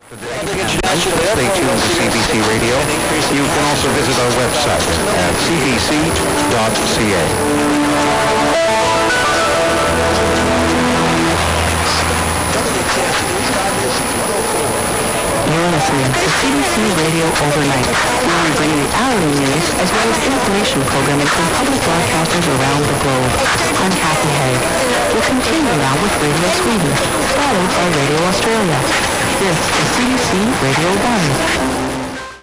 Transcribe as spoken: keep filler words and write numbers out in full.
Stay tuned to C B C Radio. You can also visit our website at c b c dot c a. You're listening to C B C Radio Overnight, where we bring you hourly news as well as information programming from public broadcasters around the globe. I'm Kathy Hay. We'll continue now with Radio Sweden, followed by Radio Australia. This is C B C Radio one.